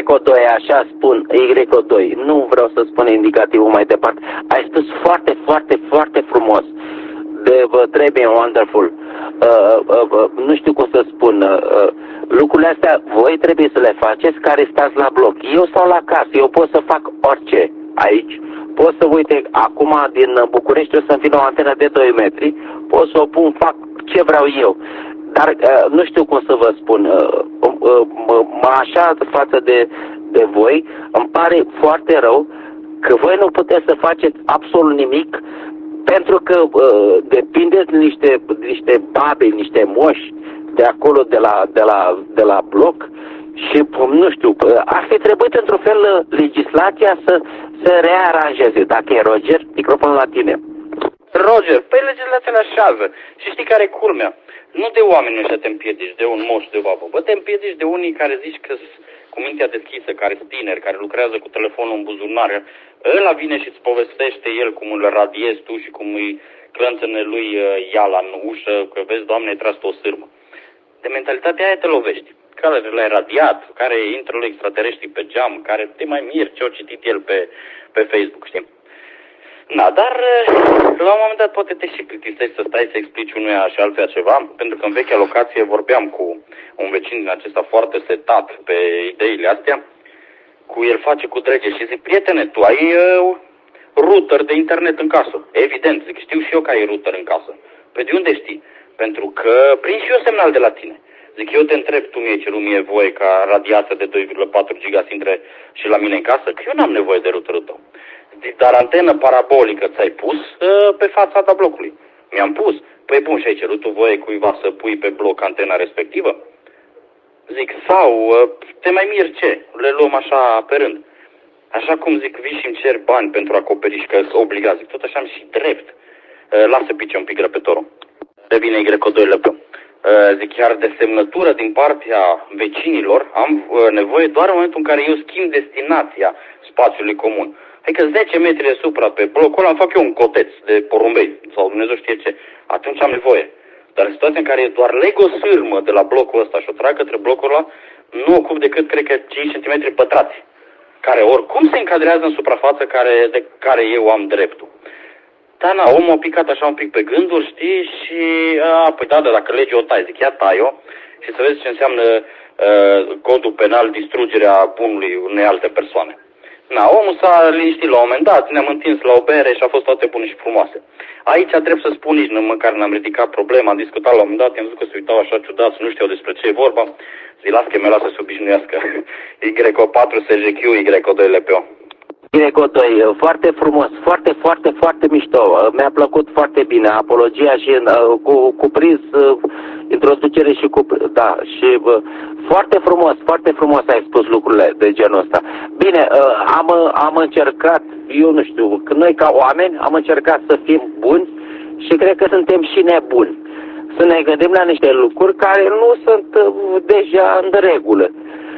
Y2, așa spun, Y2, nu vreau să spun indicativul mai departe. Ai spus foarte, foarte, foarte frumos. Vă trebuie wonderful. Nu știu cum să spun. Lucrurile astea voi trebuie să le faceți care stați la bloc. Eu stau la casă, eu pot să fac orice aici. Pot să, uite, acum din București o să-mi vină o antenă de 2 metri, pot să o pun, fac ce vreau eu. Dar nu știu cum să vă spun, așa față de voi, îmi pare foarte rău că voi nu puteți să faceți absolut nimic, pentru că depindeți niște babe, niște moși de acolo, de la bloc și, nu știu, ar fi trebuit într-un fel legislația să rearanjeze. Dacă e Roger, microfonul la tine. Roger, păi legislația le așează. Și știi care e culmea? Nu de oameni ăștia te împiedici, de un moș, de o babă. Bă, te împiedici de unii care zici că cu mintea deschisă, care sunt tineri, care lucrează cu telefonul în buzunar. Ăla vine și îți povestește el cum îl radiezi tu și cum îi clănțăne lui iala în ușă, că vezi, Doamne, ai tras o sârmă. De mentalitatea aia te lovești. Care l-ai radiat, care intră lui extraterestri pe geam, care te mai miri ce-o citit el pe Facebook, știi? Da, dar la un moment dat poate te și plictisești să stai să explici unuia și altuia ceva, pentru că în vechea locație vorbeam cu un vecin din acesta foarte setat pe ideile astea, cu el face cu drege și zic, prietene, tu ai router de internet în casă. Evident, zic, știu și eu că ai router în casă. Pe de unde știi? Pentru că prind și eu semnal de la tine. Zic, eu te întreb, tu mi-ai cerut mie voie ca radiația de 2,4 giga să intre și la mine în casă? Că eu n-am nevoie de routerul tău. Zic, dar antenă parabolică ți-ai pus pe fațada blocului. Mi-am pus. Păi bun, și ai cerut tu voie cuiva să pui pe bloc antena respectivă? Zic, sau te mai mir ce? Le luăm așa pe rând. Așa cum zic, vii și îmi cer bani pentru acoperiș, că sunt obligat. Zic, tot așa am și drept. Lasă pice un pic răpătorul. Revine Y2 zic, chiar de semnătură din partea vecinilor am nevoie doar în momentul în care eu schimb destinația spațiului comun. Adică 10 metri deasupra pe blocul ăla îmi fac eu un coteț de porumbei sau Dumnezeu știe ce. Atunci am nevoie. Dar în situația în care doar leg o sârmă de la blocul ăsta și o trag către blocul ăla, nu ocup decât, cred că, 5 cm pătrați, care oricum se încadrează în suprafață de care eu am dreptul. Da, na, omul a picat așa un pic pe gânduri, știi, și, păi da, dacă legea o tai, zic, ia tai-o și să vezi ce înseamnă codul penal distrugerea bunului unei alte persoane. Na, omul s-a liniștit la un moment dat, ne-am întins la o bere și a fost toate bune și frumoase. Aici trebuie să spun, nici măcar n-am ridicat problema, am discutat la un moment dat, i-am zis că se uitau așa ciudat, nu știau despre ce e vorba. Zic, las că mi-a lasă să se obișnuiască. Y4 SGQ, Y2 LPO. Y2, foarte frumos, foarte, foarte, foarte mișto. Mi-a plăcut foarte bine apologia și cuprins introducere și da, și foarte frumos ai spus lucrurile de genul ăsta. Bine, am încercat, eu nu știu, că noi ca oameni am încercat să fim buni și cred că suntem și nebuni. Să ne gândim la niște lucruri care nu sunt deja în regulă.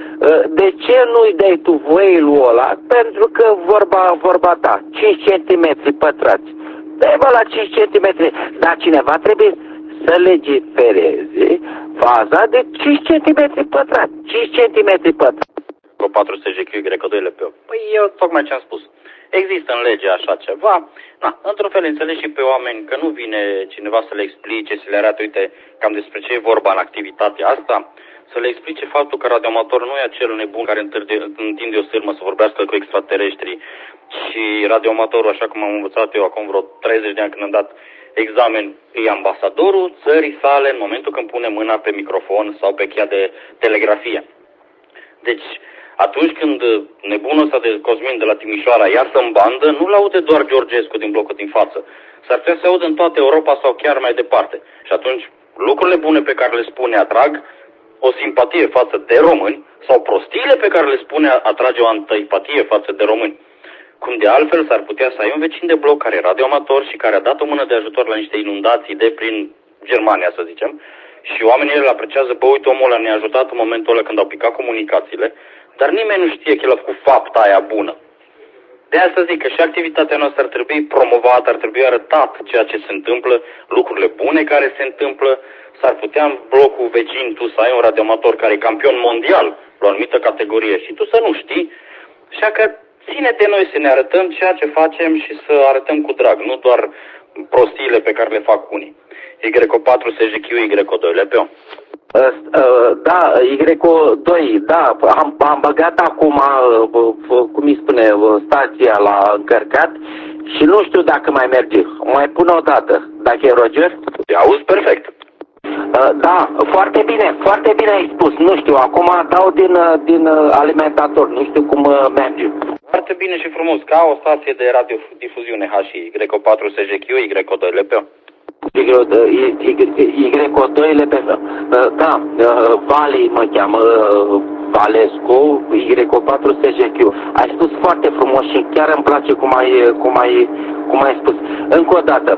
De ce nu-i dai tu voiul ăla? Pentru că vorba ta, 5 cm pătrați. Dă-i la 5 cm, dar cineva trebuie să legifereze faza de 5 cm pătrați. 5 cm pătrați. Cu 4 SGQ, Y2 LPO. Păi eu tocmai ce am spus. Există în lege așa ceva. Na, într-un fel înțelegi și pe oameni că nu vine cineva să le explice, să le arate, uite, cam despre ce e vorba în activitatea asta. Să le explice faptul că radioamatorul nu e acel nebun care întinde o sârmă să vorbească cu extraterestrii și radioamatorul, așa cum am învățat eu acum vreo 30 de ani când am dat examen, e ambasadorul țării sale în momentul când pune mâna pe microfon sau pe cheia de telegrafie. Deci, atunci când nebunul ăsta de Cosmin de la Timișoara iasă în bandă, nu-l aude doar Georgescu din blocul din față. S-ar putea să audă în toată Europa sau chiar mai departe. Și atunci, lucrurile bune pe care le spune atrag o simpatie față de români sau prostiile pe care le spune atrage o antipatie față de români. Cum de altfel s-ar putea să ai un vecin de bloc care e radioamator și care a dat o mână de ajutor la niște inundații de prin Germania, să zicem, și oamenii îl apreciază, bă, uite, omul ăla ne-a ajutat în momentul ăla când au picat comunicațiile, dar nimeni nu știe că el a făcut fapta aia bună. De asta zic că și activitatea noastră ar trebui promovată, ar trebui arătat ceea ce se întâmplă, lucrurile bune care se întâmplă, S-ar putea în blocul vecin tu să ai un radioamator care e campion mondial la o anumită categorie și tu să nu știi. Așa că ține de noi să ne arătăm ceea ce facem și să arătăm cu drag, nu doar prostiile pe care le fac unii. Y4 SGQ, Y2 LPO. Da, Y2, da, am băgat acum, cum îi spune, stația la încărcat și nu știu dacă mai merge. Mai pun o dată, dacă e Roger? Te auzi perfect. Da, foarte bine ai spus, nu știu, acum dau din alimentator, nu știu cum merge. Foarte bine și frumos, ca o stație de radiodifuziune HI, Y4 SGQ, Y2 LPO. Y2 LPO, da, Vali mă cheamă, Valescu, Y4 SGQ. Ai spus foarte frumos și chiar îmi place cum ai spus. Încă o dată,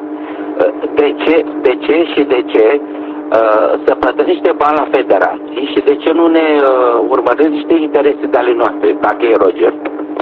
de ce să plătesc niște bani la federații și de ce nu ne urmăresc niște interese de ale noastre, dacă e Roger?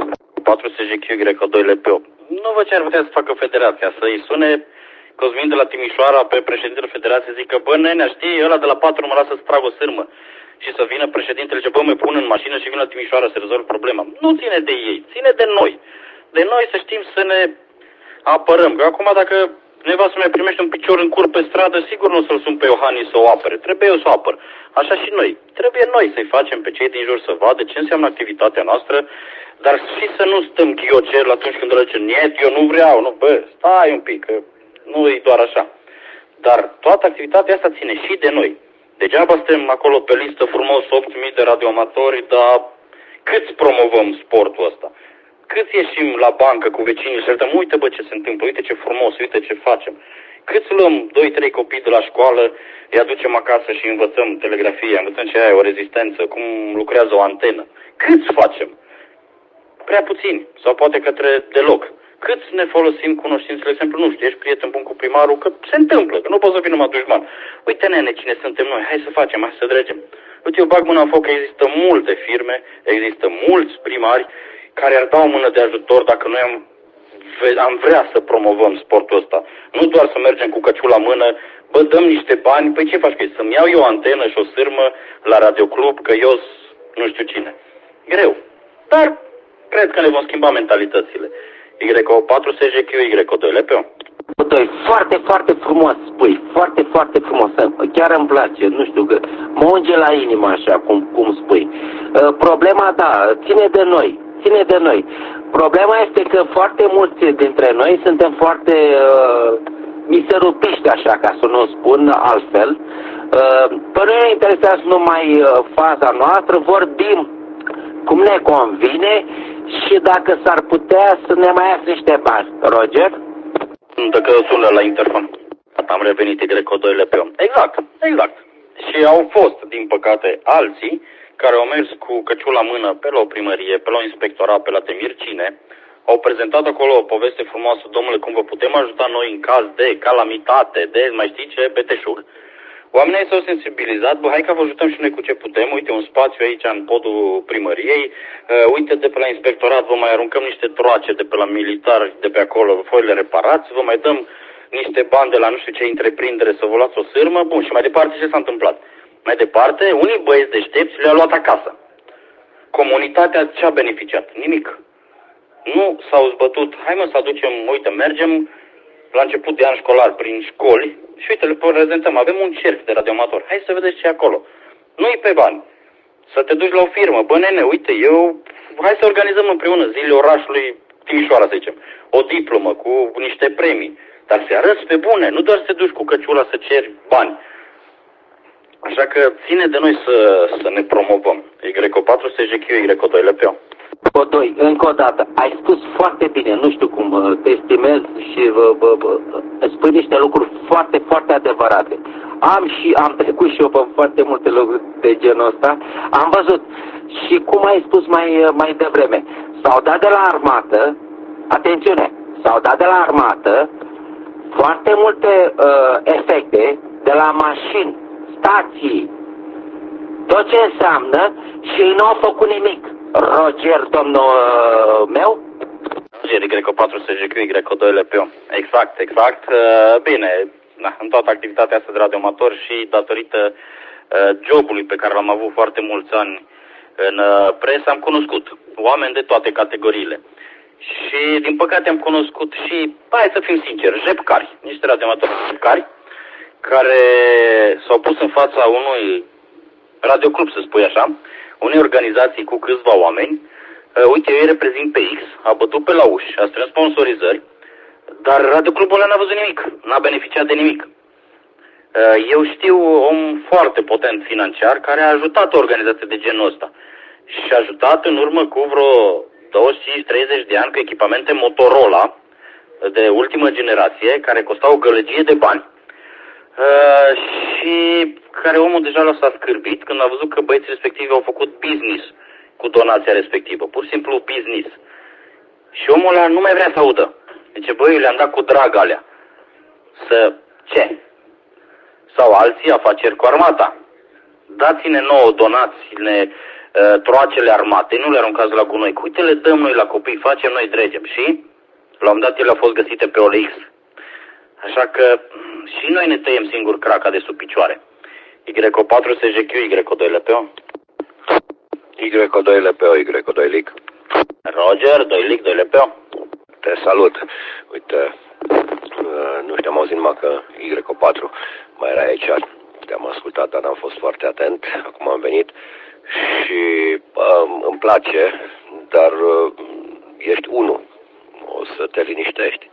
4 SGQ, Y2 LPO. Nu văd ce ar putea să facă federația, să-i sune Cosmin de la Timișoara pe președintele federației, zică, bă, nenea, știi, ăla de la 4 mă lasă să trag o sârmă. Și să vină președintele, ce bă, mă pun în mașină și vin la Timișoara să rezolv problema. Nu ține de ei, ține de noi. De noi să știm să ne apărăm. Că acum dacă nevastă mai primește un picior în cur pe stradă, sigur nu o să-l sun pe Iohannis să o apere. Trebuie eu să o apăr. Așa și noi. Trebuie noi să-i facem pe cei din jur să vadă ce înseamnă activitatea noastră, dar și să nu stăm ghiocer atunci când le zice, niet, eu nu vreau, nu, bă, stai un pic, că nu e doar așa. Dar toată activitatea asta ține și de noi. Degeaba suntem acolo pe listă frumos 8.000 de radioamatori, dar câți promovăm sportul ăsta? Câți ieșim la bancă cu vecinii și arătăm, uite bă ce se întâmplă, uite ce frumos, uite ce facem. Câți luăm 2-3 copii de la școală, îi aducem acasă și învățăm telegrafie, învățăm ce aia, o rezistență, cum lucrează o antenă. Câți facem? Prea puțini, sau poate către deloc. Câți ne folosim cunoștințele, de exemplu, nu știu, ești prieten bun cu primarul, că se întâmplă, că nu poți să fii numai dușman. Uite, nene, cine suntem noi, hai să facem, hai să dregem. Uite, eu bag mâna în foc că există multe firme, există mulți primari care ar da o mână de ajutor dacă noi am vrea să promovăm sportul ăsta. Nu doar să mergem cu căciul la mână, bă, dăm niște bani, păi ce faci cu ei? Să-mi iau eu o antenă și o sârmă la radioclub, că eu nu știu cine. Greu. Dar cred că ne vom schimba mentalitățile. Y4 SGQ, Y2 LPO. Foarte, foarte frumos spui, foarte, foarte frumos, chiar îmi place, nu știu, că mă unge la inimă așa, cum spui. Problema, da, ține de noi. Problema este că foarte mulți dintre noi suntem foarte miserupiști, așa, ca să nu spun altfel. Pe noi ne interesează numai faza noastră, vorbim cum ne convine și dacă s-ar putea să ne mai iasă niște bani. Roger? Dacă sună la interfon. Am revenit Y2 LPO. Exact. Și au fost, din păcate, alții care au mers cu căciul la mână pe la o primărie, pe la o inspectorat, pe la temir cine, au prezentat acolo o poveste frumoasă, domnule, cum vă putem ajuta noi în caz de calamitate, de mai știi ce, beteșug. Oamenii s-au sensibilizat, bă, hai că vă ajutăm și noi cu ce putem, uite un spațiu aici în podul primăriei, uite de pe la inspectorat vă mai aruncăm niște troace de pe la militari, de pe acolo, voi le reparați, vă mai dăm niște bani de la nu știu ce întreprindere să vă luați o sârmă, bun, și mai departe ce s-a întâmplat? Mai departe, unii băieți deștepți le-au luat acasă. Comunitatea ce a beneficiat? Nimic. Nu s-au zbătut, hai mă să aducem, uite, mergem la început de an școlar prin școli și uite, le prezentăm, avem un cerc de radioamator, hai să vedeți ce e acolo. Nu-i pe bani. Să te duci la o firmă, bă nene, uite, hai să organizăm împreună zilele orașului Timișoara, să zicem, o diplomă cu niște premii, dar să arăți pe bune, nu doar să te duci cu căciula să ceri bani. Așa că ține de noi să ne promovăm. Y4 SGQ, Y2 LPO. Încă o dată, ai spus foarte bine, nu știu cum, te estimez și spui niște lucruri foarte, foarte adevărate. Am trecut și eu pe foarte multe lucruri de genul ăsta, am văzut și cum ai spus mai devreme, s-au dat de la armată, atențiune, s-au dat de la armată foarte multe efecte de la mașini, stații, tot ce înseamnă și ei nu au făcut nimic. Roger, domnul meu? Roger, Y4 SGQ, Y2 LPO. Exact. Bine, în toată activitatea asta de radioamator și datorită jobului pe care l-am avut foarte mulți ani în presă, am cunoscut oameni de toate categoriile. Și din păcate am cunoscut și, hai să fim sinceri, jepcari, niște radioamatori jepcari, care s-au pus în fața unui radioclub, să spui așa, unei organizații cu câțiva oameni. Uite, eu îi reprezint pe X, a bătut pe la uși, a strâns sponsorizări, dar radioclubul ăla n-a văzut nimic, n-a beneficiat de nimic. Eu știu om foarte potent financiar care a ajutat o organizație de genul ăsta și a ajutat în urmă cu vreo 25-30 de ani cu echipamente Motorola de ultimă generație, care costau o gălăgie de bani, și care omul deja s-a scârbit când a văzut că băieții respectivi au făcut business cu donația respectivă, pur și simplu business. Și omul ăla nu mai vrea să audă. Deci, băi, le-am dat cu drag alea. Să ce? Sau alții afaceri cu armata. Dați-ne nouă, donați-ne troacele armate, nu le aruncați la gunoi. Uite, le dăm noi la copii, facem noi, dregem. Și la un dat ele au fost găsite pe OLX. Așa că și noi ne tăiem singur craca de sub picioare. Y4 SGQ, Y2 LPO. Y2 LPO, Y2 LIC. Roger, 2 LIC, 2 LPO. Te salut. Uite, nu știam auzit numai că Y4 mai era aici. Te-am ascultat, dar n-am fost foarte atent. Acum am venit și îmi place, dar ești unul. O să te liniștești.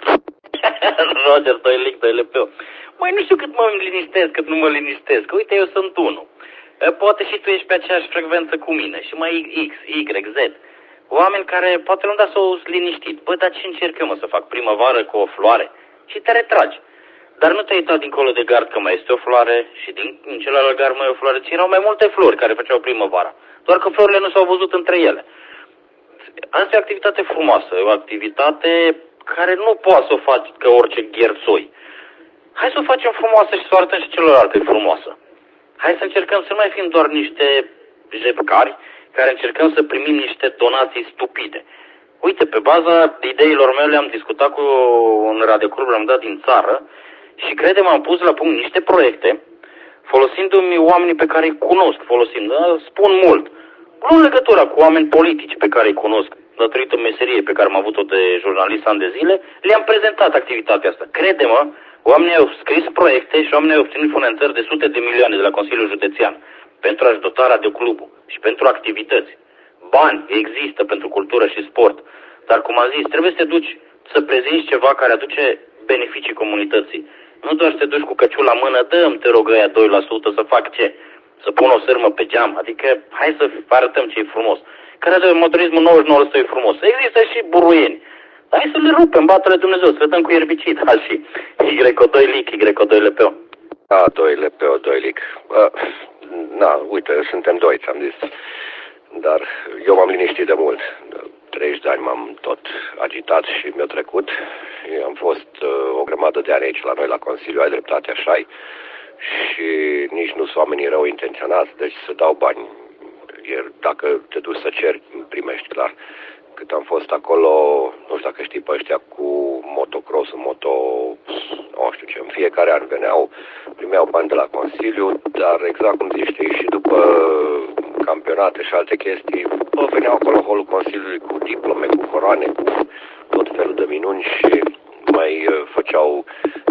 Roger, 2 LIC, 2 LPO. Măi, nu știu cât mă liniștesc, cât nu mă liniștesc. Uite, eu sunt unul. Poate și tu ești pe aceeași frecvență cu mine. Și mai X, Y, Z. Oameni care poate nu da s-au liniștit. Bă, dar ce încerc eu, mă, să fac primăvară cu o floare? Și te retragi. Dar nu te-ai uitat dincolo de gard că mai este o floare și din celălalt gard mai e o floare. Ci erau mai multe flori care făceau primăvara. Doar că florile nu s-au văzut între ele. Asta e o activitate frumoasă. E o activitate care nu poți să o faci ca orice gherțoi. Hai să o facem frumoasă și să o arătăm și celorlalte frumoasă. Hai să încercăm să nu mai fim doar niște jepcari care încercăm să primim niște donații stupide. Uite, pe baza ideilor mele am discutat cu un radioclub, l-am dat din țară și credem am pus la punct niște proiecte folosindu-mi oamenii pe care îi cunosc, spun mult. Nu în legătură cu oameni politici pe care îi cunosc, datorită meseriei pe care am avut-o de jurnalist ani de zile, le-am prezentat activitatea asta. Crede-mă, oamenii au scris proiecte și oamenii au obținut finanțări de sute de milioane de la Consiliul Județean pentru a-și dota radioclubul și pentru activități. Bani există pentru cultură și sport, dar cum am zis, trebuie să te duci să prezinți ceva care aduce beneficii comunității. Nu doar să te duci cu căciul la mână, dă-mi, te rog, aia 2% să fac ce? Să pun o sârmă pe geam, adică hai să arătăm ce e frumos. Că motorismul 99% e frumos. Există și buruieni. Hai să le rupem, bată-le Dumnezeu, să le dăm cu erbicid. Și Y2 LIC, Y2 LPO. Da, 2 LPO, 2 LIC. Na, uite, suntem doi, ți-am zis. Dar eu m-am liniștit de mult. 30 de ani m-am tot agitat și mi-a trecut. Am fost o grămadă de ani aici la noi la Consiliu, ai dreptate, așa-i. Și nici nu sunt oamenii rău intenționați, deci să dau bani. Dacă te duci să ceri, primești, clar. Cât am fost acolo, nu știu dacă știi pe ăștia cu motocross, nu știu ce, în fiecare an primeau bani de la Consiliu, dar exact cum zici, știi, și după campionate și alte chestii, veneau acolo în holul Consiliului cu diplome, cu coroane, cu tot felul de minuni și mai făceau